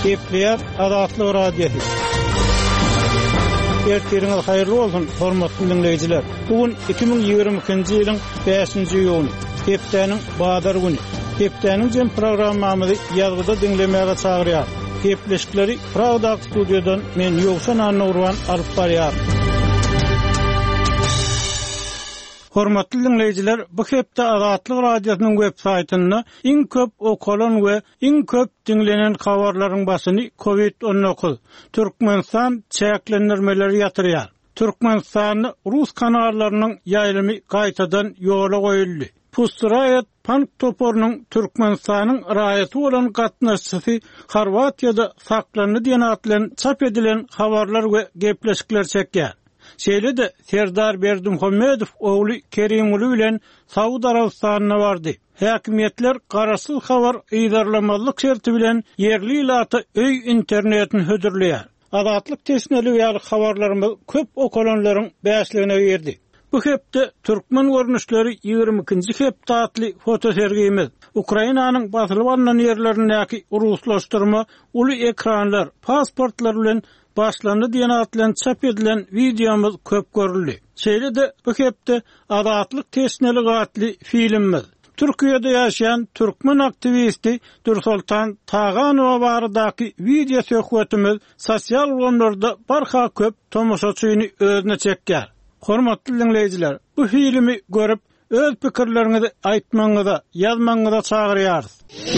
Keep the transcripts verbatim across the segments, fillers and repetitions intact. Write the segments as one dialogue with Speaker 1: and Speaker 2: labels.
Speaker 1: Kepler Adatlı Radyosu. Ertiriniz hayırlı olsun, hormatly dinleyijiler. Bugün iki bin ýygrimi ikinji ýylyň beşinji ýyly, Hepdeniň Badar güni. Hepdeniň jem programmamyzy ýazgyda dinlemäge çagyrýar. Hepleşikleri Pravda studiodan men Ýowşan Anurwan alyp barýar. Hormatly dinleyijiler, bu hepde Adatlyk Radiosynyň web saýtyna iň köp okalan we iň köp dinlenen habarlaryň başyny covid on dokuz Türkmenistan çäklendirmeleri ýatyrýar. Türkmenistanyň Rus kanallarynyň ýaýlymy gaýtadan ýola goýuldy. Pusturayat Pank toporunyň Türkmenistanyň raýaty bolan gatnaşçysy Horwatiýada saklandy diýen atlan çap edilen habarlar we gepleşikler çekýär. Şeýle de Serdar Berdimuhammedow ogly Kerimuli bilen Saudi Arabistanyna bardy. Häkimetler garasyl habar ýydarlamalyk şerti bilen yerli ýylaty öý internetini hödürleýär. Adatlyk tesneli we habarlarymyz köp okalanlaryň bäşligine berdi. Bu hepde Türkmen görnüşleri ýygrimi ikinji hepde atly fotosergimiz. Ukrainanyň basylyp alynan ýerlerindäki ruslaşdyrma, uly ekranlar, pasportlar bilen başlandy diýen atlan çap edilen videomuz köp görüldi. Şeýle de bu hepde adatlyk tesneli gatly filmimiz. Türkiýede ýaşaýan türkmen aktivisti Dursultan Taganow baradaky video söhbetimiz sosial ýollarda barha köp tomoşaçyny özüne çekýär. Hormatly dinleyijiler, bu filmi görüp öz pikirlerinizi aýtmaňyza, ýazmaňyza çagyrýarys.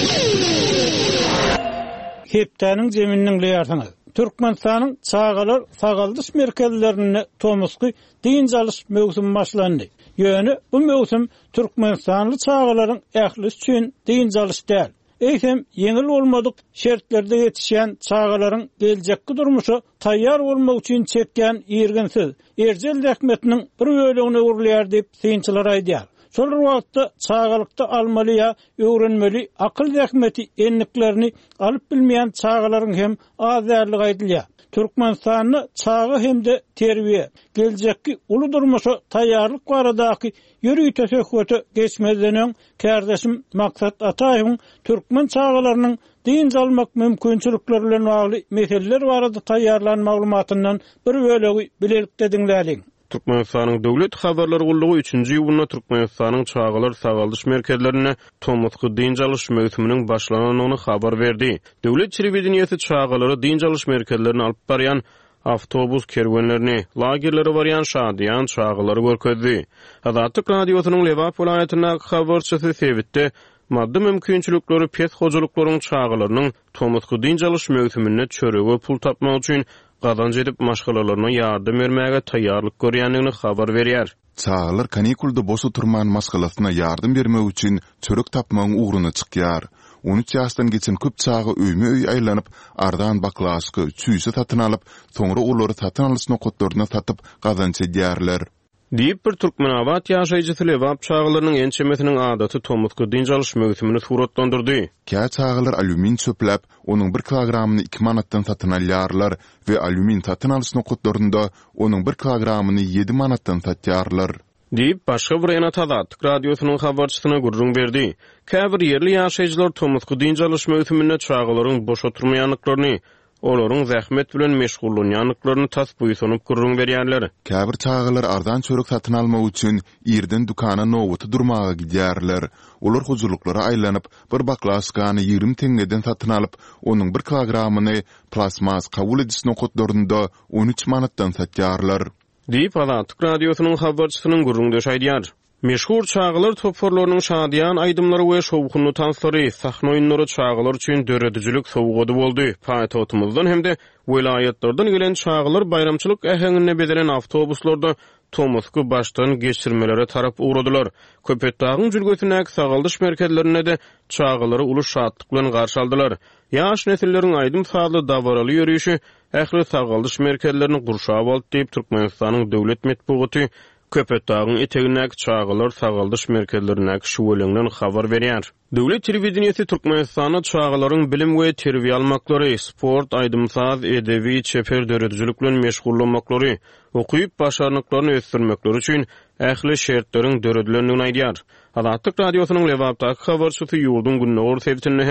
Speaker 1: Hepdeniň jeminiň leýarsyňyz. Türkmenistanyň çağalar sagaldyş merkezlerini tomusky diň çalyş mewsumi başlandy. Ýöne bu mewsum Türkmenistanly çağalaryň ähli üçin diň çalyş däl. Eýsem ýeňil bolmadyk şertlerde ýetişýän çağalaryň geljekki durmuşy taýýar bolmak üçin çekýän ýergensiz erjel rahmetiniň bir bölegine urulýar diýip synçylar aýdýar. Şol wagtda çağalykda almaly ýa öwrenmeli akyl rahmeti enliklerini alyp bilmeýän çağalaryň hem az därligi aýdylýar. Türkmenistanyň çağı hemde terbiýe, geljekki uly durmuşy taýýarlyk baradaky ýürüýi töhfeti geçmezden kärdeşim Maksat Ataýewiň türkmen çağalarynyň diň almak mümkinçilikleri bilen bagly meseleler barada taýýarlan maglumatyndan bir bölegi bilelikde dinläliň.
Speaker 2: Türkmenistanyň döwlet habarlary gullugy üçinji ýylyna Türkmenistanyň çağalar sagaldyş merkezlerine tomusky diň çalyş mewsumynyň başlananyny habar berdi. Döwlet telewizionyasy çağalary diň çalyş merkezlerine alyp barýan avtobus kerwenlerini, lagerleri barýan şadyan çağalary görkezdi. Adatlyk radiosynyň Lewap welaýatyna habarçysy Sewitde maddi mümkinçilikleri pes hojalyklaryň çağalarynyň tomusky diň çalyş mewsumine çörege pul tapmak üçin gazanç edip maşgalalaryna ýardym bermäge taýýarlyk görýändigini habar berýär.
Speaker 3: Çağalar kanikulda boşa turman maşgalasyna ýardym bermek üçin çörek tapmagyň ugruny çykýar. on üç ýaşdan geçen köp çağı öýme öý aýlanyp, ardan baklaşky, çüýse satyn alyp, soňra olary satyn alyş nokatlaryna satyp gazanç edýärler.
Speaker 2: Diýip bir türkmen awat ýaşaýjysy Lewap çağalarynyň ençemesiniň adaty tomusky diň çalyş mewsumyny suratlandyrdy.
Speaker 3: Kä çağalar alümin çöplep, onuň bir kilogramyny iki manatdan satyn alýarlar we alümin satyn alyş nokatlarynda onuň bir kilogramyny yedi manatdan satýarlar.
Speaker 2: Diýip başga bir enat Adatlyk radiosynyň habarçysyna gurrun berdi. Käbir ýerli ýaşaýjylar tomusky diň çalyş mewsumine çağalaryň boş oturmaýanlyklaryny, olaryň zähmet bilen meşgullanýanlyklaryny tasbuýsanyp gurrun berýärler.
Speaker 3: Käbir çağalar ardan çörek satyn almak üçin ýerden dukana nowaty durmaga gidýärler. Olar huzurluklary aýlanyp, bir baklaşkany ýygrimi teňneden satyn alyp, onuň bir kilogramyny plasmas kabul ediş nokatlarynda on üç manatdan satýarlar.
Speaker 2: Diýip Adatlyk radiosynyň habarçysynyň gurrun döşaýdýar. Meşhur çağalar toporlarynyň şadyan aýdymlary we şowkunly tanslary, sahna oýunlary çağalar üçin döredüjilik sowgady boldy. Paýtagtymyzdan hemde welaýatlardan gelen çağalar bayramçylyk ähengine bedelen awtobuslarda tomusky başdan geçirmelere tarap uğradylar. Köpetdagyň jülgesindäki sagaldyş merkezlerine de çağalary uly şadlyk bilen garşy aldylar. Ýaş nesilleriň aýdym sagly dawaraly ýörüşi ähli sagaldyş merkezlerini gurşap aldy diýip Türkmenistanyň döwlet medeniýeti Köpetdagyň etegindäki çağalar sagaldyş merkezlerindäki şuwelengden habar berýär. Döwlet telewizionyasy Türkmenistanyň çağalaryň bilim we terbiýe almaklary, sport, aýdymsaz, edebi, çeper döredüjilik bilen meşgullanmaklary, okuyup başarnyklaryny ösdürmekleri üçin ähli şertleriň döredilendigini aýdýar. Adatlyk radiosynyň Lewapdaky habarçysy ýurdun Günnäwür Sewitinde hem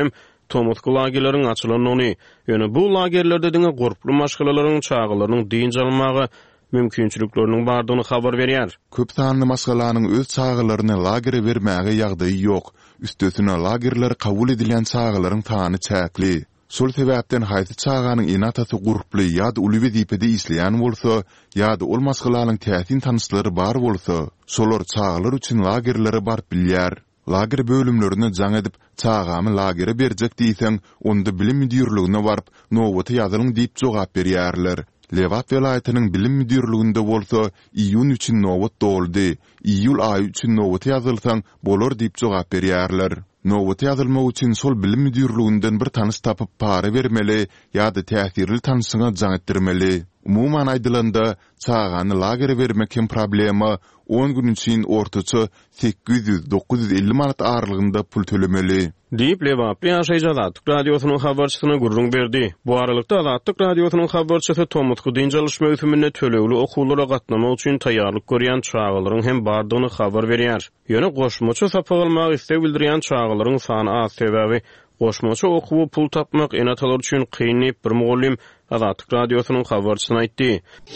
Speaker 2: Tomutky lagerleriň açylanyny, ýöne bu lagerlerde diňe gorply maşgalalaryň çağılarynyň diň almagy mümkinçilikleriniň bardygyny habar berýär.
Speaker 3: Köp sanly maşgalanyň öz çağılaryny lagere bermäge ýagdaýy ýok. Üstesine lagerler kabul edilen çağılaryň tany çäkli. Şol sebäpden haýsy çağanyň enatasy guruply ýa-da uly dipede isleýän bolsa, ýa-da ol maşgalanyň täsin tanyşlary bar bolsa, şolar çağılar üçin lagerlere barp bilýär. Lager bölümlerini jaň edip çağamy lagere berjek diýseň, onda bilim müdürligine barp nowaty ýazylyň diýip jogap berýärler. Lewat welaýatynyň bilim müdürliginde bolsa, iýun üçin nowat doldy, iýul aýy üçin nowat ýazylsaň bolar diýip jogap berýärler. Nowat ýazylmak üçin şol bilim müdürliginden bir tanys tapyp para bermeli ýa-da täsirli tanysyňa jaň etdirmeli. Umuman aýdylanda, çağany lagere bermek hem problema on gün üçin ortaça sekiz yüz dokuz yüz elli manat aralygynda pul tölemeli.
Speaker 2: Diýip Lewaply Azatlyk radiosynyň habarçysyna gurrun berdi. Bu aralykda Azatlyk radiosynyň habarçysy Tomutky diň çalyş möhümine tölegli okuwlara gatnamak üçin taýýarlyk görýän çağılaryň hem bardygyny habar berýär. Ýöne goşmaça sapag almak istek bildirýän çağılaryň sany az sebäbi goşmaça okuwy pul tapmak enatalar üçin kynnyp bir mugallim Azatlyk radiosynyň habarçysyna aýtdy.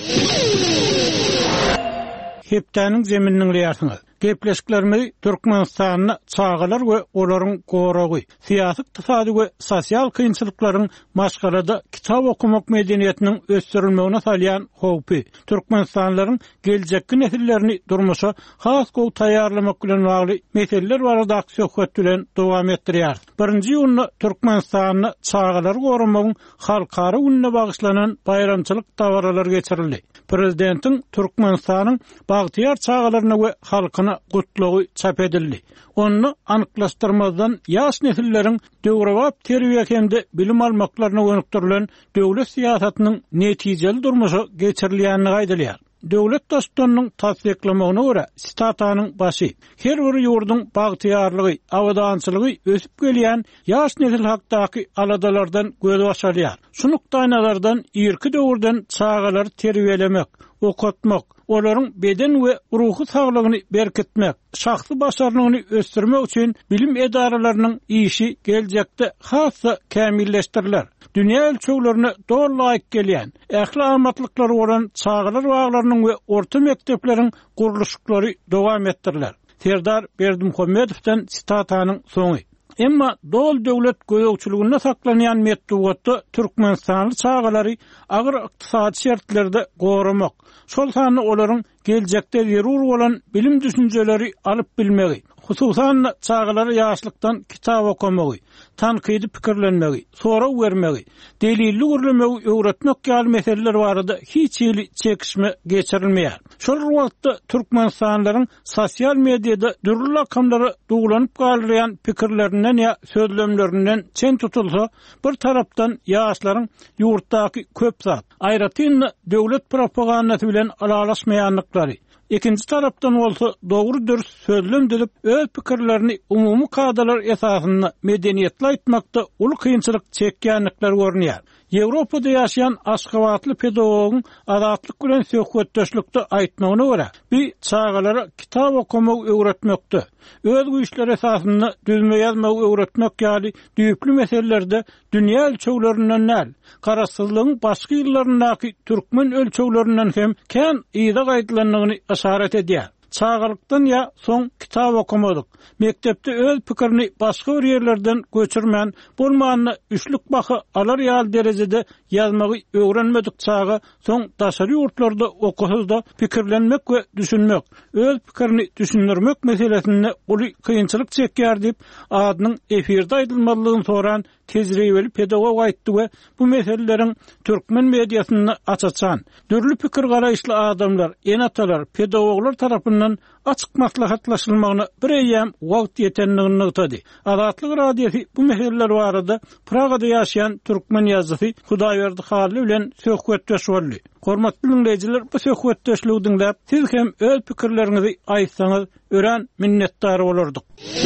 Speaker 1: Heptäniň zemininiň ýarsyňy. Gepleşiklerimi Türkmenistanyna çağılar we olaryň goragy, syýasy, iqtisady we sosial kynçylyklaryň maşgalada kitap okumak medeniýetiniň ösdürilmegine salýan howpy, türkmenistanlylaryň geljekki nesillerini durmuşa has gowy taýýarlamak bilen bagly meseleler barada söhbet bilen dowam etdirýär. Birinji ýylyny Türkmenistanyna çağılar goramagyň halkara gününe bagyşlanan bayramçylyk dawralar geçirildi. Prezidentiň Türkmenistanyň bagtyar çağılaryna we halkyna gutlugy çap edildi. Onu anyklaşdyrmazdan ýaş nesilleriň döwrewap terbiýe hemde bilim almaklaryna öňüktirilen döwlet siýasatynyň netijeli durmuşy geçirilýänini gaýdylýar. Döwlet dostlarynyň tasdiklamagyna görä, Statanyň başy, her bir ýurdun bagtyarlygy, awadançylygy ösüp gelýän ýaş nesil hakdaky aladalardan göz başarýar. Şunukdaýnalardan ýerki döwürden çağalary terbiýelemek, okutmak, olaryň beden we ruhy saglygyny berkitmek, şahsy başarlygyny ösdürmek üçin bilim edaralarynyň işi geljekde hassa kämilleşdirilýär. Dünýä ölçeglerine dogry laýyk gelýän, ähli amatlykları bolan çağılar baglarynyň we orta mektepleriň gurulşyklary dowam etdirilýär. Serdar Berdimuhammedowdan Statanyň soňy. Emma dol döwlet göýekçiliginde saklanýan metdugatda Türkmenistanly çağalary agyr ykdysady şertlerde goramak, şol sany olaryň geljekde zerur bolan bilim düşünjeleri alyp bilmegi, hususan çağalary ýaşlykdan kitap okumagy, tankydy pikirlenmegi, soraw bermegi, delilli görlemegi öwretmek ýaly meseleler barada hiç ýyly çekişme geçirilmeýär. Şol wagtda Türkmenistanlylaryň sosial mediada dürli akamlary dugulanyp galýan pikirlerinden ýa sözlemlerinden çen tutulsa, bir tarapdan ýaşlaryň ýurtdaky köp zat, aýratyn döwlet propagandasy bilen alalaşmaýanlyklary, ikinci tarapdan bolsa dogry dürüst sözlem edip öz pikirlerini umumy kadalar esasynda medeniýetli aýtmakda uly kynçylyk çekýänlikler görnýär. Ýewropada ýaşaýan aşgabatly pedagogyň Azatlyk bilen söhbetdeşlikde aýtmagyna görä, bir çağalara kitap okumak öwretmekde, öz güýçleri esasynda düzme ýazmak öwretmek ýaly düýpli meselelerde dünýä ölçeglerinden näl, garaşsyzlygyň başga ýyllaryndaky türkmen ölçeglerinden hem kän ýyda gaýdylanyny işaret edýär. Çağalykdan ýa soň kitap okumadyk. Mektepde öz pikirini başga bir ýerlerden göçürmän bolmanyny üçlük bahy alar ýaly derejede ýazmagy öwrenmedik çağa soň daşary ýurtlarda okuhuzda pikirlenmek we düşünmek, öz pikirini düşündirmek meselesinde uly kynçylyk çekýär diýip adynyň efirde aýdylmalygyny soran tejribeli pedagog aýtdy we bu meseleleriň türkmen mediasyny açaçan, dürli pikir garaýşly adamlar, enatalar, pedagoglar tarapyndan açyk maslahatlaşylmagyna bir eýem wagt ýetenligini ýetdi. Azatlyk radiosy bu meseleler barada Pragada ýaşaýan türkmen ýazgysy Hudaýberdi Halil bilen söhbetdeş boldy. Hormatly dinleýijiler, bu söhbetdeşligi dinläp, siz hem öz pikirleriňizi aýtsaňyz ören minnetdar bolardyk.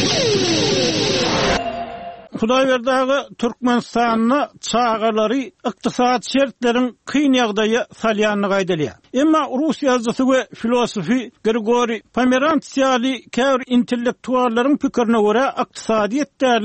Speaker 1: Hudaýberdi Türkmenistanyna çağalary ykdysat şertleriň kyn ýagdaýa salýanyny gaýdalýar. Emma Rus ýazgysy we filosofi Grigori Pomerantsiýaly käbir intellektuallaryň pikirine görä ykdysadyýet därli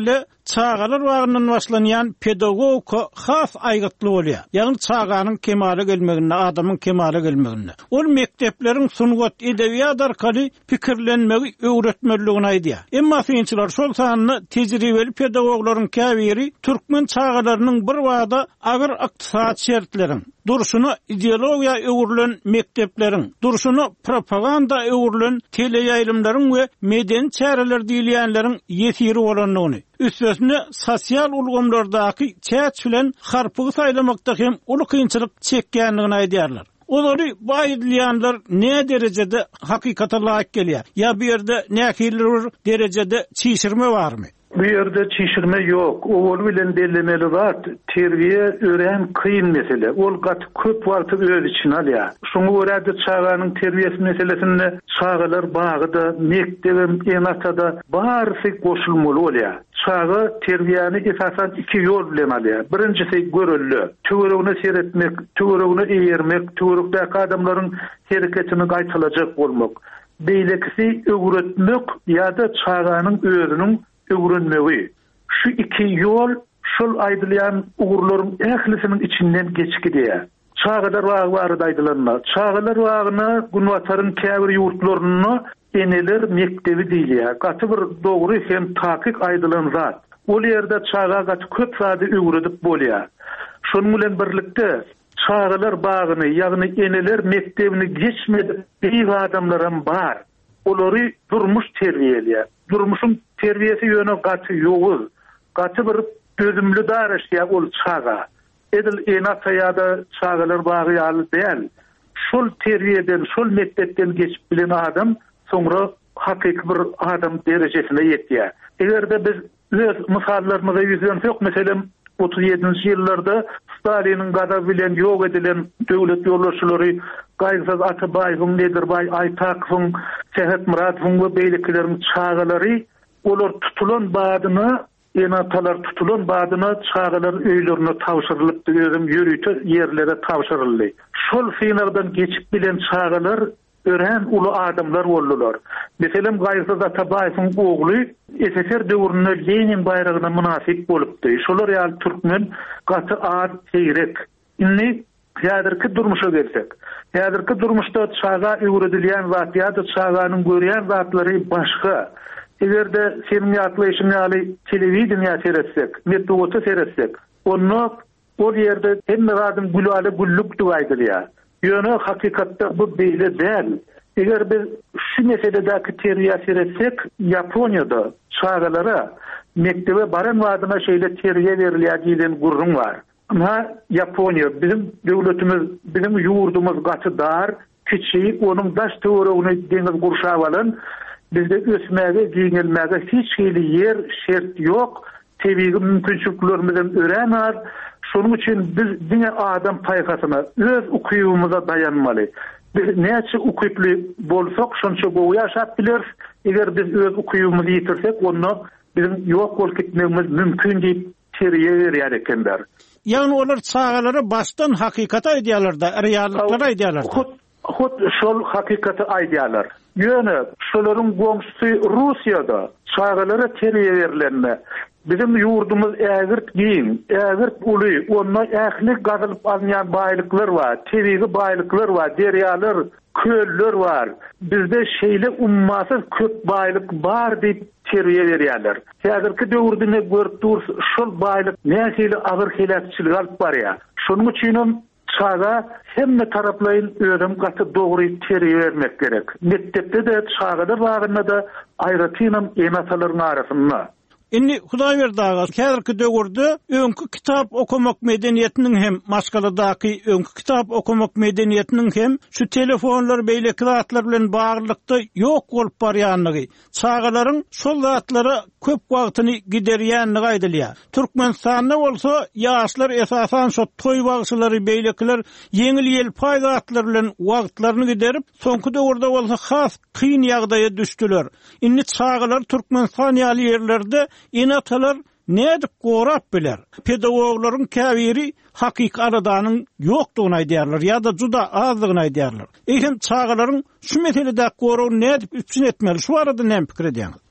Speaker 1: çağalar wagtyndan başlanýan pedagogika has aýgytly bolýar. Ýagny çağanyň kemale gelmegine, adamyň kemale gelmegine. Ol mektepleriň sungat edebiyat arkaly pikirlenmegi öwretmeligini aýdýar. Emma synçylar şol sanyny tejribeli pedagoglaryň käbiri türkmen çağalarynyň bir wagda agyr ykdysat şertleriň durşunu ideologiýa öwrülen mektepleriň, durşunu propaganda öwrülen teleýaýlymlaryň we medeni çäreler diýilýänleriň ýetiri bolanlygyny, üstesine sosial ulgamlardaky çäç bilen harpygy saýlamakda hem uly kynçylyk çekýänligini aýdýarlar. Olary baýdylýanlar ne derejede hakykata laýyk gelýär? Ya bu ýerde näkiler derejede çiğşirme barmy?
Speaker 4: Bu yerde çişirme yok. Oğul bilen bellemeli zat, terbiye öğren kıyın mesele. Ol gat köp vartı öz için alya. Şunu öğrenci çağanın terbiyesi meselesinde çağalar bağıda, mektebim, enatada bağırsı koşulmalı olya. Çağı terbiyeni esasen iki yol bilen alya. Birincisi görüllü. Tüvürüğünü seyretmek, tüvürüğünü eğirmek, tüvürükteki adamların hareketini kaytılacak olmak. Beylekisi öğretmek ya da çağanın özünün öwrenmegi. Şu iki yol şol aýdylýan ugurlaryň ählisiniň içinden geçikdiýär. Çağalar wagy barada aýdylanma. Çağalar wagyna Gunwataryň käbir ýurtlaryny eneler mektebi diýilýär. Gaty bir dogry hem takik aýdylan zat. Ol ýerde çağa gaty köp sady öwredip bolýar. Şonuň bilen birlikde çağalar bagyny, ýagny eneler mektebini geçmedi bir adamlaram bar. Olary durmuş terbiýelýär. Durmuşun terbiyesi yönü gatı yoğuz. Gatı bir gözümlü darış ya ol çağa. Edil enata ya da çağalar bağı yalı değil. Şol terbiyeden, şol mektepten geçip bilen adam sonra hakiki bir adam derecesine yetiyor. Eğer de biz öz misallarımıza yüzden yok. Mesela otuz yedinci yıllarda Stalin'in gada bilen yok edilen devlet yollaşıları Gaysaz Atabay'ın, Nedirbay, Aytak'ın, Sehet Murat'ın ve beyliklerin çağaları olar tutulan badına, enatalar tutulan badına çağalar öylerine tavşırılıp diyorum, yürütü yerlere tavşırıldı. Şol finardan geçip bilen çağalar ören ulu adamlar oldular. Mesela Gaysaz Atabay'ın oğlu S S R dövründe Lenin bayrağına münasip bolupdy. Şolar ýaly türkmen gaty ad seýrek. Inni häzirki durmuşa gelsek. Häzirki durmuşda çağa öwredilýän zat ýa-da çağanyň görýän zatlary başga. Egerde senin ýatlyşyň ýaly telewiziýa seyretsek, metodda seyretsek, onu o ýerde hemme adam gulaly gulluk diýilýär. Ýöne hakykatda bu beýle däl. Eger biz şu meseledeki terbiýe seyretsek, Ýaponiýada çağalara mektebe baran wadyna şeýle terbiýe berilýär diýilen gurrun var. Ama Yaponiya bizim devletimiz, bizim yurdumuz gaty dar, kiçi, onun daş töweregini deniz gurşap alan, bizde ösmäge, giňilmäge hiç hili yer, şert yok, tebii mümkinçiliklerimizden ören var. Şonuň üçin biz diňe adam paýgasyna, öz ukyýumyza dayanmaly. Biz näçe ukyply bolsak, şonça gowy ýaşap bileriz. Eger biz öz ukyýumyzy ýitirsek, onu bizim ýok bolup gitmegimiz mümkin diýip terbiýe berýär ekenler.
Speaker 1: Yani olar çağalara baştan hakikata aýdýarlar da, reallıklara aýdýarlar.
Speaker 4: Hut, hut şol hakikata aýdýarlar. Ýöne şolaryň goňşusy Russiýada çağalara terbiýe berilenme. Bizim yurdumuz ägirt giň, ägirt uly, onda ählik gazylyp alýan baýlyklar bar, tebii baýlyklar bar, derýalar, köller bar. Bizde şeýle ummasyz köp baýlyk bar diýip terbiýe berýärler. Häzirki döwürde görüp dursa şol baýlyk näçeli agyr helakçylyk alyp barýar. Şonuň üçin çağa hemme taraplayın öýdüm gaty dogry terbiýe bermek gerek. Mektepde de çağada bagynda da aýratynam enatalaryň arasynda.
Speaker 1: Inni Hudaý berdi aga, häzirki döwürde öňkü kitap okumak medeniýetiniň hem maşgaladaky öňkü kitap okumak medeniýetiniň hem şu telefonlar beýleki zatlar bilen baglykda ýok bolup barýanlygy, çağalaryň şol zatlary köp wagtyny giderýänligi aýdylýar. Türkmenistanda bolsa ýaşlar esasan şo toý bagşylary beýlekiler yeňil ýelpay zatlar bilen wagtlaryny giderip, soňky döwürde bolsa has kyn ýagdaýa düşdiler. Inni çağalar Türkmenistan ýaly ýerlerde enatalar nädip gorap biler. Pedagoglaryň käbiri hakyky aradanyň ýokdugyny aýdýarlar ýa-da juda azdygyny aýdýarlar. Eýsem çağalaryň şu meselede goraw nädip üstün etmeli? Şu arada näme pikir edýäňiz?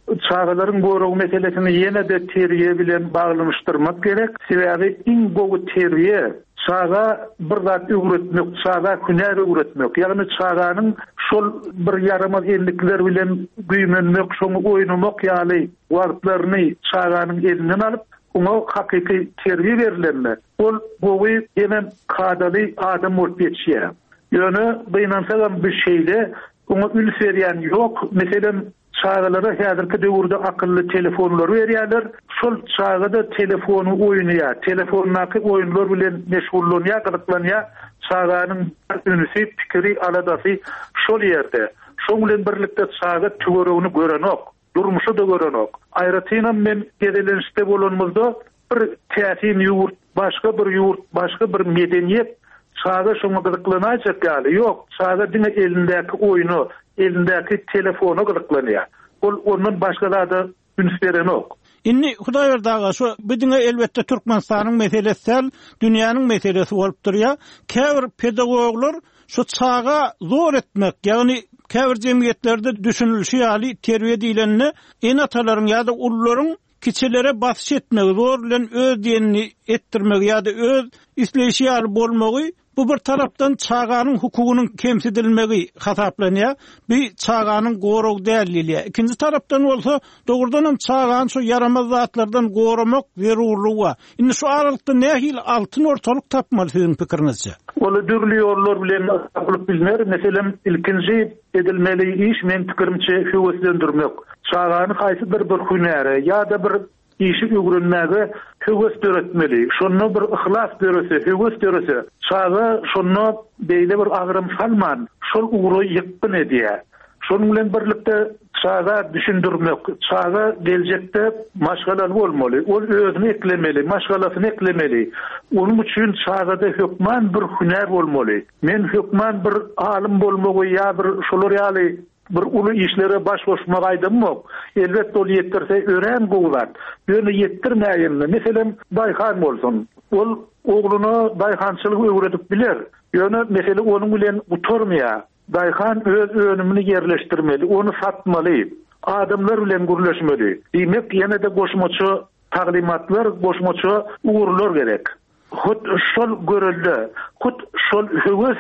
Speaker 4: çağalaryň goragy meselesini ýene de terbiýe bilen baglanışdyrmak gerek. Sebäbi iň gowy terbiýe çağa bir zat öwretmek, çağa hünär öwretmek. Ýagny çağanyň şol bir yaramaz endikler bilen güýmenmek, şoňy oýnamak ýaly wagtlaryny çağanyň elinden alyp ona hakyky terbiýe berilenme. Ol gowy hemen kadaly adam bolup ýetişýär. Ýöne beýnansagam bir şeýle ona ülf berýän ýok. Meselem çağalara häzirki döwürde akylly telefonlar berýärler. Şol çağda telefonu oýnaýar, telefonnaky oýunlar bilen meşgullanýar, gyzyklanýar. Çağanyň ünsi, pikiri, aladasy şol ýerde. Şoň bilen birlikde çağa töweregini görenok, durmuşy da görenok. Aýratynam men gedelenişde bolanmazda bir täsin ýurt, başga bir ýurt, başga bir medeniýet çağa şoňa gyzyklanajak ýaly ýok. Çağa diňe elindäki oýunu, elindäki telefonu gyzyklanýar. Ol ondan başga da üns berenok.
Speaker 1: Inni Hudaý berdi şu biziňe elbetde Türkmenistanyň meselesi, dünýäniň meselesi bolup durýar. Käbir pedagoglar şu çağa zor etmek, ýagny käbir jemgyýetlerde düşünülşi ýaly terbiýe diýileni enatalaryň ýa-da ullaryň kiçilere basyş etmek, zor bilen öz diýenini etdirmek ýa-da öz isleýişi ýaly bolmagy bu bir tarapdan çağanyň hukugynyň kemsidilmegi hasaplanýar, bir çağanyň gorog dälilýär. İkinji tarapdan bolsa dogrudan hem çağan şu yaramaz zatlardan goramak zerurlugy. Indi şu aralykda nähil altyn ortalyk tapmaly siziň pikirinizçe?
Speaker 4: Ola dürli ýollar bilen akylyp bilmer. Meselem ilkinji edilmeli iş men pikirimçe höweslendirmek. Çağany haýsy bir bir hünäre ýa-da bir işi öwrenmäge höwes döretmeli. Şonu bir ihlas berese, höwes berese. Çağa şonu beýle bir agrym salman, şol uğru ýykpyn edýär. Şonuň bilen birlikde çağa düşündirmek, çağa geljekde maşgalan bolmaly, ol özüni eklemeli, maşgalasyny eklemeli. Onuň üçin çağda hökman bir hünär bolmaly. Men hökman bir alim bolmagy ýa bir şolar ýaly bir uly işlere baş goşmak aýdym mok. Elbetde ol ýetdirse ören gowlar. Ýöne ýetdirmäýänle, meselem Daýhan bolsun. Ol ogluny daýhançylyk öwredip biler. Ýöne mesele onuň bilen uturmaýar. Daýhan öz önümini yerleşdirmeli, onu satmaly. Adamlar bilen gürleşmeli. Diýmek ýene de goşmaçy taglimatlar, goşmaçy uğurlar gerek. Hut şol görüldi. Hut şol höwes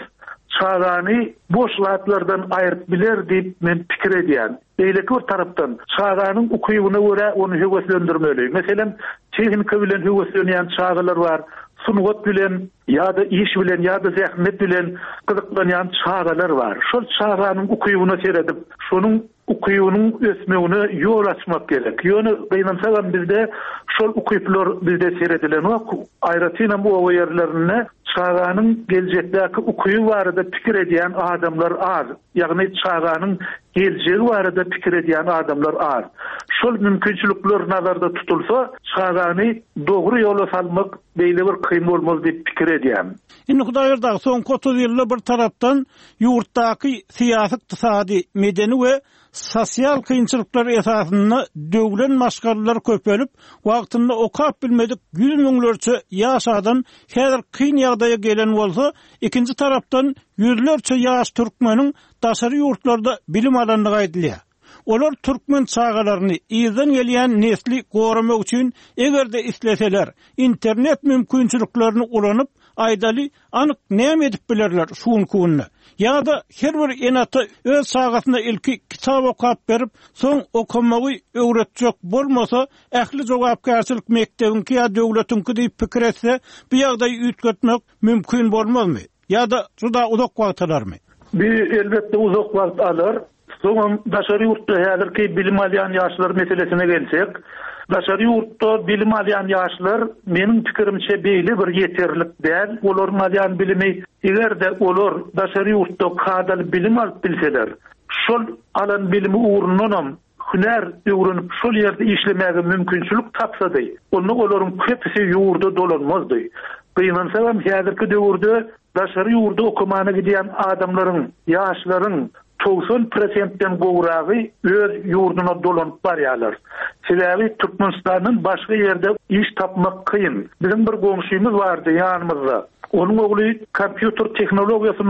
Speaker 4: çağany boş zatlardan aýryp biler diýip men pikir edýän. Beýleki bir tarapdan çağanyň ukybyna görä onu höweslendirmeli. Meselem tehnika bilen höweslenýän çağalar bar. Sunugat bilen ýa-da iş bilen ýa-da zähmet bilen gyzyklanýan çağalar bar. Şol çağanyň ukybyna seredip, şonuň ukybynyň ösmegine ýol açmak gerek. Ýöne beýnansagam bizde şol ukyplar bizde seredilen ok, aýratynam bu ýerlerine çağanyň geljekdäki ukyby barada pikir edýän adamlar az. Ýagny çağanyň geljegi barada pikir edýän adamlar az. Şol mümkinçilikler nazarda tutulsa, çağany dogry ýola salmak beýle bir kyn bolmaz diýip pikir edýän.
Speaker 1: Indi Hudaý berdi, soňky otuz ýylda bir tarapdan ýurtdaky syýasy, ykdysady, medeni we sosial kynçylyklar esasyny döwlen maşgalalar köpelip, wagtynda okap bilmedik yüz miňlerçe ýaşadan häzir kyn ýagdaýa gelen bolsa, ikinji tarapdan yüzlerçe ýaş türkmeniň daşary ýurtlarda bilim alandygy aýdylýar. Olar türkmen çağalaryny ýyzdan gelýän nesli goramak üçin egerde isleseler, internet mümkinçiliklerini ulanyp aýdaly anyk näme edip bilerler şuň kunny. Ýa-da her bir enata öz çağasyna ilki kitap okap berip, soň okamagy öwretjek bolmasa, ähli jogapkärçilik mekdebinki ýa döwletinki diýip pikir etse, bu ýagdaýy ütgetmek mümkin bolmazmy? Ýa-da juda uzak wagt alarmy?
Speaker 4: Bir elbetde uzak wagt alar. Soňam daşary ýurtda häzirki bilim alýan ýaşlar meselesine gelsek, daşary ýurtda bilim alýan ýaşlar meniň pikirimçe beýle bir ýeterlik däl. Olar alýan bilimi egerde olar daşary ýurtda kadal bilim alyp bilseler, şol alan bilimi uğrundan hünär öwrenip şol ýerde işlemäge mümkinçilik tapsady, onu olaryň hepsi ýurda dolanmazdy. Beýnansagam häzirki döwürde daşary ýurda okumana gidýän adamlaryň, ýaşlaryň doksan prosentden gowragy öz ýurduna dolanyp barýarlar. Sebäbi Türkmenistanyň başga ýerde iş tapmak kyn. Bizim bir goňşymyz bardy ýanymyzda. Onuň ogly kompýuter tehnologiýasyndan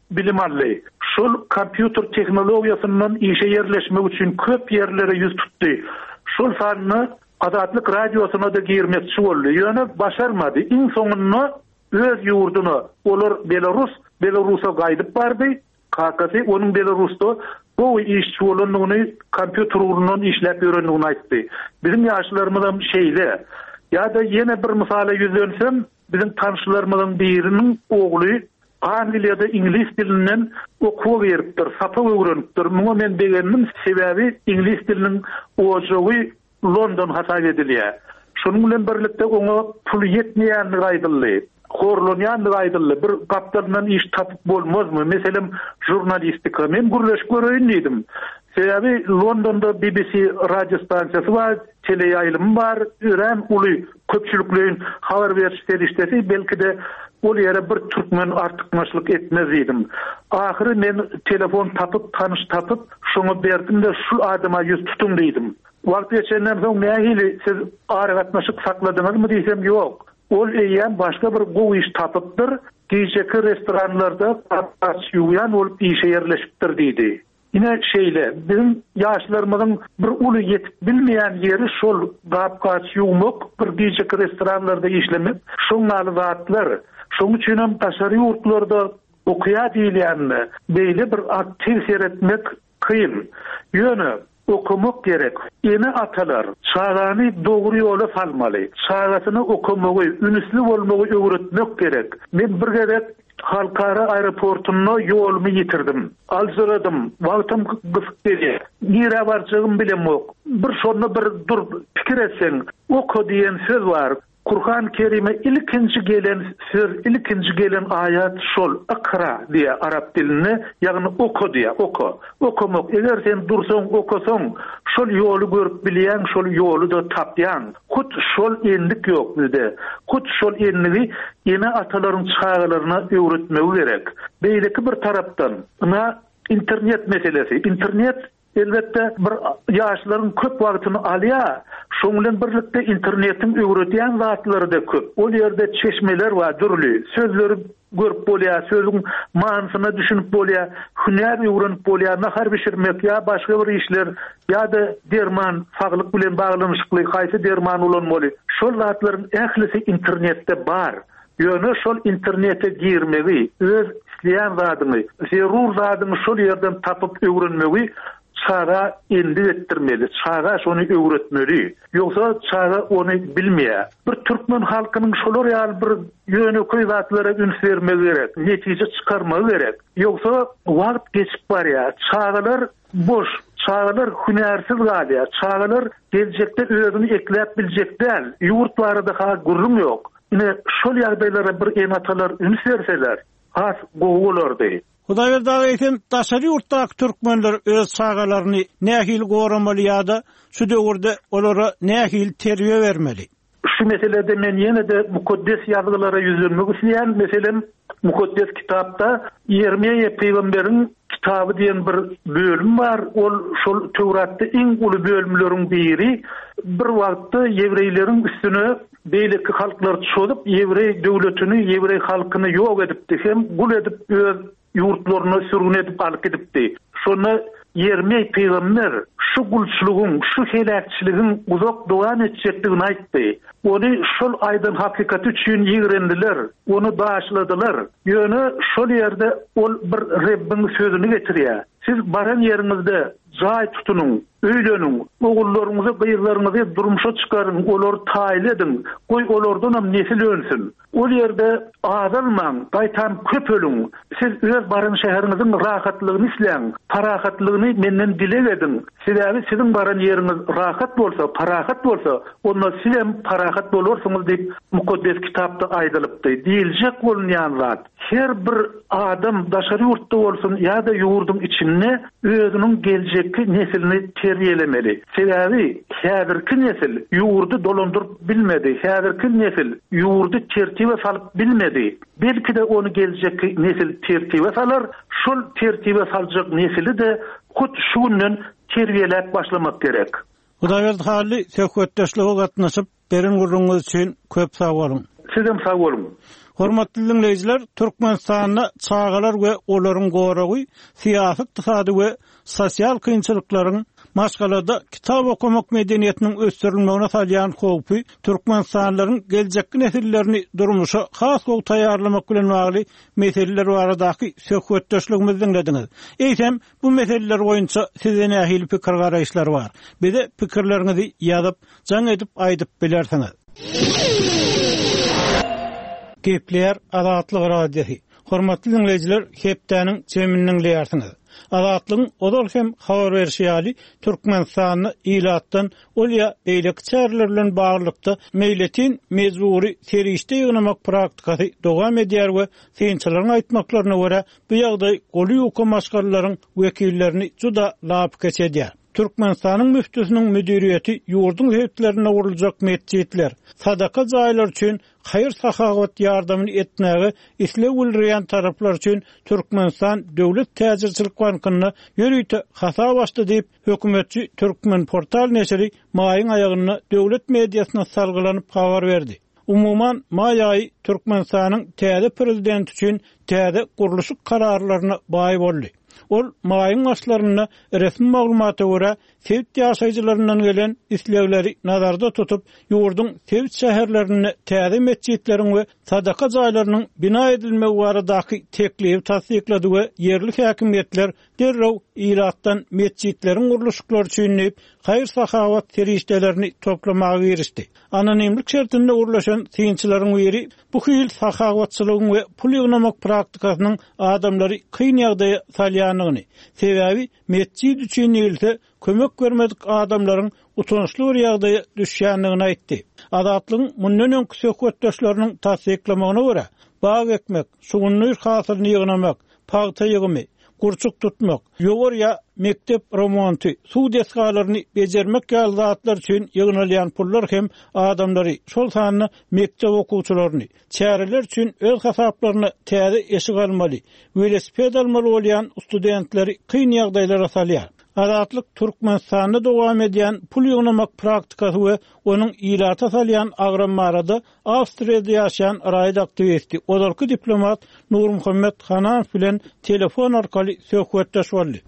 Speaker 4: bilim aldy. Şol kompýuter tehnologiýasynyň işe yerleşmek üçin köp yerlere yüz tutdy. Şol sanyny Azatlyk radiosyna da girmekçi boldy. Ýöne başarmady. Iň soňunda öz ýurduny, olar Belarus, Belarusa gaýdyp bardy. Kakasy onuň Belarusda bu işçi bolanyny kompýuter urundan işläp öýrendigini aýtdy. Bizim ýaşlarymyzdan şeýle. Ýa-da ýene bir misala ýüzlensem, bizim tanşylarymyzdan biriniň ogly Angliýada ingliz dilinden okuw beripdir, sapa öwrenipdir. Muňa men degenim sebäbi ingliz diliniň ojagy London hasap edilýär. Şonuň bilen birlikde oňa pul ýetmeýänligi aýdyldy. Horlanýanlygy aýdyldy. Bir gapdardan iş tapyp bolmazmy? Meselem jurnalistika. Men gürleş görýän diýdim. Sebäbi Londonda B B C radio stansiýasy bar, teleýaýlym bar, ören uly köpçüliklerin habar beriş serişdesi belki de ol ýere bir türkmen artykmaçlyk etmez edim. Ahyry men telefon tapyp, tanış tapyp, şoňa berdim de şu adama ýüz tutun diýdim. Wagt geçenden soň nähili siz aragatmaşyk sakladyňyzmy diýsem ýok. Ol eýen başga bir gowy iş tapypdyr, geceki restoranlarda ýuwyan bolup işe yerleşipdir diýdi. Ine şeýle, bizim ýaşlarymyň bir uly ýetip bilmeýän ýeri şol gapgaç ýuwmak, bir geceki restoranlarda işlemek, şoňaly zatlar. Şoň üçin hem taşary ýurtlarda okuýa diýilýänmi, beýle bir aktiv seretmek kıyın. Ýöne okumak gerek. Ene atalar çağany dogry ýola salmaly. Çağasyny okumagy, ünsli bolmagy öwretmek gerek. Men bir gerek halkara aeroportuny ýolumy ýitirdim. Alzyradym, wagtym gysyk. Nire barjygym bilemok. Bir şonu bir dur pikir etseň, oku diýen söz bar. Kur'an-ı Kerim'e ilkinci gelen söz, ilkinci gelen ayet şol, akra diye Arap dilini, yani oku diye, oku. Okumak, eğer sen dursan, okusan, şol yolu görüp bileyen, şol yolu da tapyan. Kut şol enlik yok bizde. Kut şol enliği yine ataların çağlarına öğretmeyi gerek. Beyleki bir taraftan, na internet meselesi, internet elbette bir ýaşlaryň köp wagtyny alýar. Şoň bilen birlikde internetin öwretýän zatlary da köp. O ýerde çeşmeler we dürli sözleri görüp bolýar, sözüň manysyna düşünüp bolýar, hünär öwrenip bolýar, nahar bişirmek ýa başga bir işler ýa-da derman, saglyk bilen baglanyşykly haýsy derman ulanmaly. Şol zatlaryň ählisi internetde bar. Ýöne şol internete girmegi, öz isleýän zadyny, zerur zadyny şol ýerden tapyp öwrenmegi çağa indi ettirmeli, çağa şonu öwretmeli. Yoksa çağa onu bilmeýär. Bir türkmen halkynyň şolar ýaly bir ýöneköý zatlara üns bermegi gerek, netije çykarmagy gerek. Yoksa wagt geçip barýar, çağalar boş, çağalar hünärsiz galýar, çağalar geljekde özüni ekläp biljekler, ýurtlarda ha gurrum ýok. Ine şol ýagdaýlara bir enatalar üns berseler, has gowy
Speaker 1: Hudaýberdi aýtym, taşary ýurtdaky türkmenler öz çağalaryny nähil goramaly ýa-da şu döwürde olara nähil terbiýe bermeli.
Speaker 4: Şu meselede men ýene de mukaddes ýazgylara ýüzlenmek isleýän, meselem mukaddes kitapda Yermiýe peýgamberiň kitaby diýen bir bölüm bar. Ol şol Tewratda iň uly bölümleriň biri. Bir wagtda ýewreýleriň üstüne beýleki halklar çöldüp, ýewrey döwletini, ýewrey halkyny ýok edipdi, hem gul edip öz yurtlaryna sürgün edip alyp gidipdi. Şonu Yermiýe peýgamber şu gulçylygyň, şu helakçylygyň uzak dowam etjekdigini aýtdy. Onu şol aýdan hakykaty üçin ýigrendiler, onu başladylar. Ýöne şol ýerde ol bir Rabbiň sözüni getirýär. Siz baran ýeriňizde jaý tutunyň, öýleniň, ogullaryňyzy, gyýrlaryňyzy durmuşa çykaryň, olary taýil edin, goý olardan hem nesil önsün. Ol ýerde azalmaň, gaýtan köp ölüň. Siz öz baran şäheriniziň rahatlygyny isleň, parahatlygyny menden dilek edin. Sebäbi siziň baran ýeriňiz rahat bolsa, parahat bolsa, onda siz hem parahat bolarsyňyz diýip mukaddes kitapda aýdylypdy. Diýiljek bolýan zat. Her bir adam daşary ýurtda bolsun ýa-da ýurdun içinde özüniň geljeki nesilini terbiýelemeli. Sebäbi häzirki nesil ýurdu dolandyryp bilmedi. Häzirki nesil ýurdu tertibe salyp bilmedi. Belki de onu geljeki nesil tertibe salar, şol tertibe saljak nesili de hut şu günden terbiýelep başlamak gerek.
Speaker 1: Hudaýberdi hali söhbetdeşlige gatnaşyp berin gurrunňyz üçin köp sag bolun.
Speaker 4: Sizem sağ bolun.
Speaker 1: Hormatly dinleyijiler, Türkmenistanda çağalar we olaryň goragy, syýasy, ykdysady we sosial kynçylyklaryň maşgalada kitap okumak medeniýetiniň ösdürilmegine salýan howpy Türkmenistanlaryň geljekki nesillerini durmuşa has bolup taýýarlamak bilen bagly meseleler baradaky söhbetdeşligimizi dinlediňiz. Eýsem, bu meseleler boýunça size nähili pikir garaýşlar bar. Bize pikirleriňizi ýazyp, jaň edip aýdyp bilersiňiz. Gepler Azatlyk radiosi. Hormatly dinleyijiler, hepdäniň jeminiň leýärsiňiz. Azatlygyň odol hem habar berýäli Türkmenistany ilatdan olya beýlek çäreler bilen baglykda meýletin mezuri serişde ýygnamak praktikasy dowam edýär we synçylaryň aýtmaklaryna görä bu ýagdaý goly hukum maşgallaryň wekillerini juda lap geçedýär. Türkmenistanyň müftüsiniň müdiriýeti ýurdun heplerine uruljak mesjidler, sadaka jaýlar üçin hayır sahawat ýardamyny etmäge isle ulryan taraplar üçin Türkmenistan Döwlet Täzirçilik Bankyna ýörüýte hasa başdy diýip hökümetçi Türkmen portal neşri maýyň aýagyna döwlet mediasyna salgylanyp habar berdi. Umuman may aýy Türkmenistanyň täze prezidenti üçin täze guruluşyk kararlaryna baý boldy. Ol maýyň başlaryna resmi maglumata görä Sewit ýaşaýjylaryndan gelen islegleri nazarda tutup ýurdun Sewit şäherlerini täze mesjitleriň we sadaka jaýlarynyň bina edilmegi baradaky teklip tasdiklady we yerli häkimetler derrew ilatdan mesjitleriň guruluşyklary üçin hayır sahawat serişdelerini toplamagy girişdi. Anonimlik şertinde urulaşan synçylaryň biri bu hyl sahawatçylygyň we pul ýygnamak praktikasynyň adamlary kyn ýagdaýa salýanyny, sebäbi mesjid üçin ýylsa kömek görmedik adamlaryň utançly bir ýagdaýa düşýänligini aýtdy. Azatlygyň mundan öňki söhbetdeşleriniň tasdiklamagyna görä, bag ekmek, suwunly hasylyny ýygnamak, pagta ýygymy, kurçuk tutmak, ýogorya mektep remonty, suw deskalaryny bejermek ýaly zatlar üçin ýygnalýan pullar hem adamlary şol sanyny mektep okuwçylaryny, çäreler üçin öz hasaplaryna täze eşik almaly, velosiped almaly bolýan studentleri kyn ýagdaýlara salýar. Azatlyk Türkmenistanda dowam edýän pul ýygnamak praktikasy we onuň ilata salýan agrammarada Awstriýada ýaşaýan raýat aktivisti, odalky diplomat Nur Muhammed Hanan bilen telefon arkaly söhbetdeş boldy.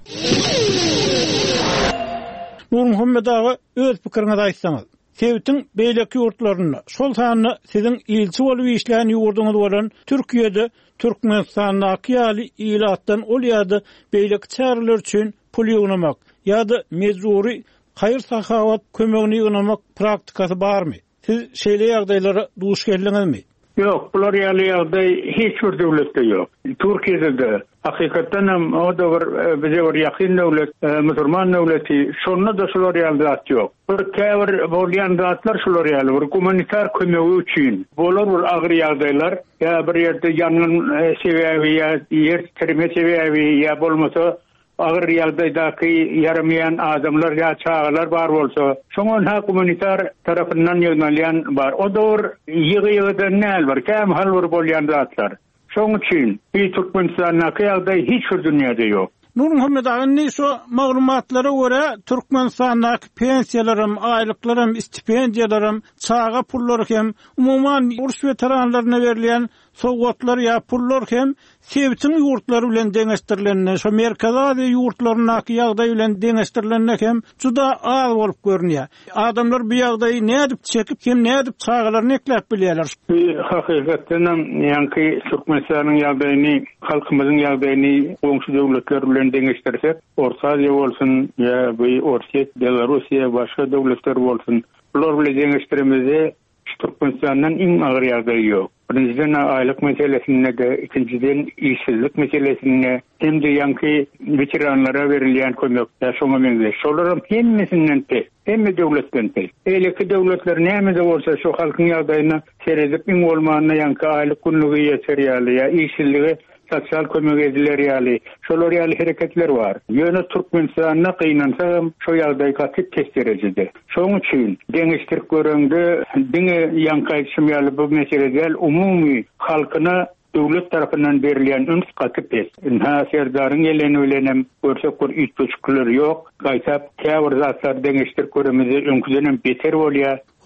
Speaker 1: Nur Muhammed aga öz pikirini aýtsaňyz. Sewitiň beýleki ýurtlaryna, şol sanyny siziň ilçi bolup işleýän ýurduňyz bolan Türkiýede Türkmenistanyň ýaly ilatdan olýady beýleki çäreler üçin pul ýygnamak ýa-da mezuri hayır sahawat kömegini ýygnamak praktikasy barmy? Siz şeýle ýagdaýlara duş geldiňizmi?
Speaker 5: Yok, bular ýaly ýagdaý hiç bir döwletde ýok. Türkiýede de hakykatdan hem o da bir bize bir ýakyn döwlet, musulman döwleti, şonda da şolar ýaly zat ýok. Bir käbir bolýan zatlar şolar ýaly bir humanitar kömegi üçin. Bolar bir agyr ýagdaýlar, ýa bir ýerde ýanyň sebäbi ýa ýer terme sebäbi ýa bolmasa agyr ýagdaýdaky yaramayan adamlar ýa çağalar bar bolsa, şoňa ha humanitar tarapyndan ýöňelýän bar. O dowr ýygy-ýygydan näl bar, käm hal bir bolýan zatlar. Şoň üçin bir Türkmenistanyň ýagdaýy hiç bir dünýäde ýok.
Speaker 1: Nur Muhammed agynny şu maglumatlara görä Türkmenistandaky pensiýalarym, aýlyklarym, stipendiýalarym, çağa pullar hem umuman uruş veteranlaryna berilýän sowgatlar ýa pullar hem Sewitiň ýurtlary bilen deňeşdirilenler, şu merkezade ýurtlarynaky ýagdaý bilen deňeşdirilenler hem juda az bolup görünýär. Adamlar bu ýagdaýy nädip çekip hem nädip çağalaryny eklep bilýärler.
Speaker 5: Hakykatdan ýanky Türkmenistanyň ýagdaýyny, halkymyzyň ýagdaýyny goňşy döwletler bilen deňeşdirsek, Orta Aziýa bolsun ýa bu Orsiýa, Belarusiýa, başga döwletler bolsun, bular bilen deňeşdirmede Türkmenistanyň iň agyr ýagdaýy ýok. Birinciden aylık meselesine de, ikinciden işsizlik meselesine, hem de yankı veteranlara verilýän kömek, ya şoňa benzer. Şolaryň hemmesinden te, hemme döwletden te. Eýleki döwletler näme de bolsa şu halkyň ýagdaýyna seredip iň bolmagyna yankı aylyk günlügi ýeterýärli, ya işsizligi sosyal kömek ediler ýaly, şolar ýaly hereketler bar. Ýöne Türkmenistanyna kynansa şu ýagdaý gatyp tez derejede. Şoň üçin deňeşdirip göreňde diňe ýankaýşym ýaly bu meselede umumy halkyna döwlet tarapyndan berilýän üns gatyp tez. Ha serdaryň geleni bilen hem görsek bir üç buçuklar ýok. Gaýtap käbir zatlar deňeşdirip göremede öňküden beter bolýar.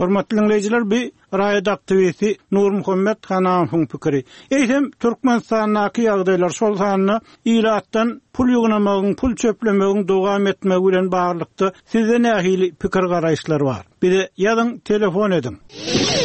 Speaker 1: Hormatly dinleyijiler, bir raýat aktivisi Nur Muhammed Hanamowyň pikiri. Eýsem Türkmenistanyňky ýagdaýlar şol sanyna ýylatdan pul ýygnamagyň, pul çöplemegiň dowam etmegi bilen baglykda sizde nähili pikir garaýşlar bar? Bir de ýazyň, telefon edin.